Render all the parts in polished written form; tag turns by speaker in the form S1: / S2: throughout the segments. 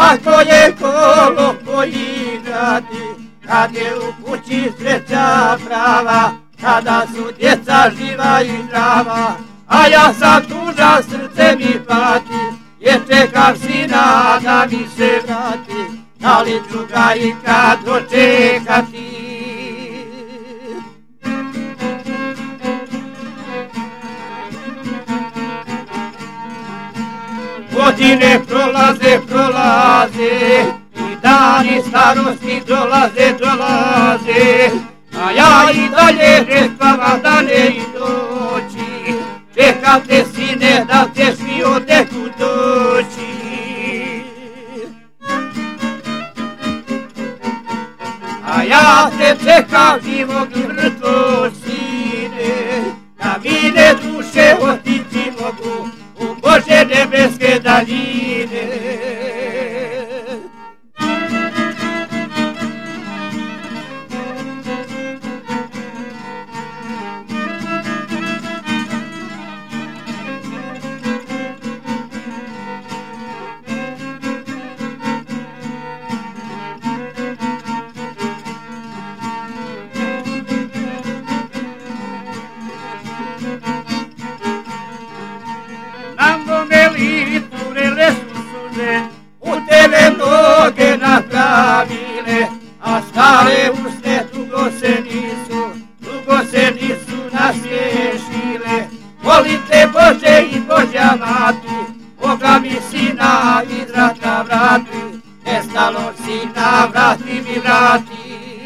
S1: Ako je kolo poigrati, kad je u kući sreća prava, kada su djeca živa i zdrava, a ja sam tužan, srce mi pati, jer čekam sina da mi se vrati, da li ću ga i kad dočekati. Godine prolaze, prolaze, i dani starosti dolaze, a ja i dalje ne spavam dane i noći, čekam te sine da ćeš mi odneku doći. A ja te čekam živog i mrtvog sine, da mine duše otići mogu u Bože nebeske daljine. U tebe noge napravile, a stare usne dugo se nisu nasmiješile. Volim te Bože i Božja mati, Boga mi sina iz rata vrati, nestalog sina vrati mi vrati.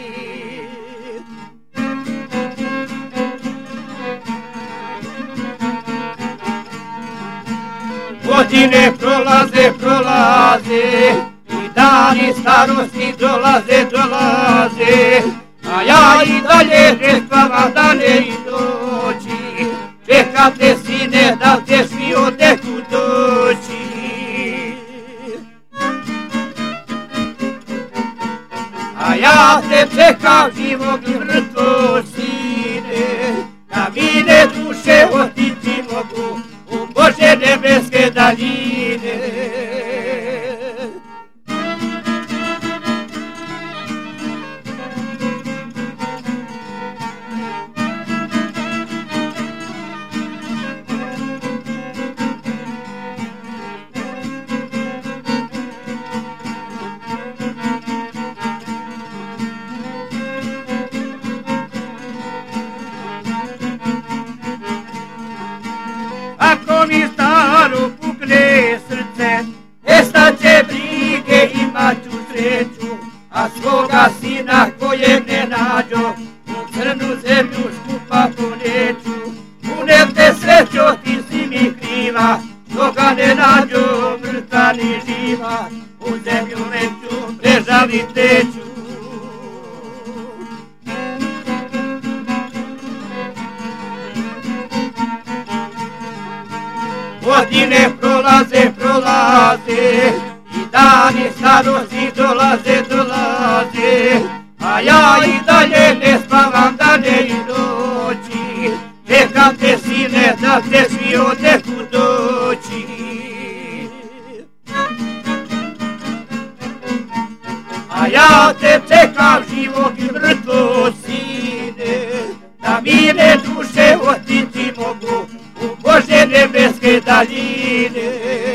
S1: Godine prolaze, prolaze, i dani starosti dolaze, a ja i dalje ne spavam dane i noći, čekam te sine da ćeš mi odneku doći. A ja te čekam živog i mrtvog sine, da mine duše otići mogu u Bože nebeske daljine. Ako mi staro pukne srce, nestat će brige, imat ću sreću, a svoga sina kojeg ne nađo, u crnu zemlju skupa poneću. Kunem te srećo, ti si mi kriva, što ga ne nađo, mrtva ni živa, u zemlju veću prežalit neću. Godine prolaze, prolaze, i dani starosti dolaze, a ja i dalje ne spavam dane i noći, čekam te sine da ćeš mi odneku doći. A ja te čekam živog i mrtvog sine, da mine duše otići mogu u Bože nebeske daljine.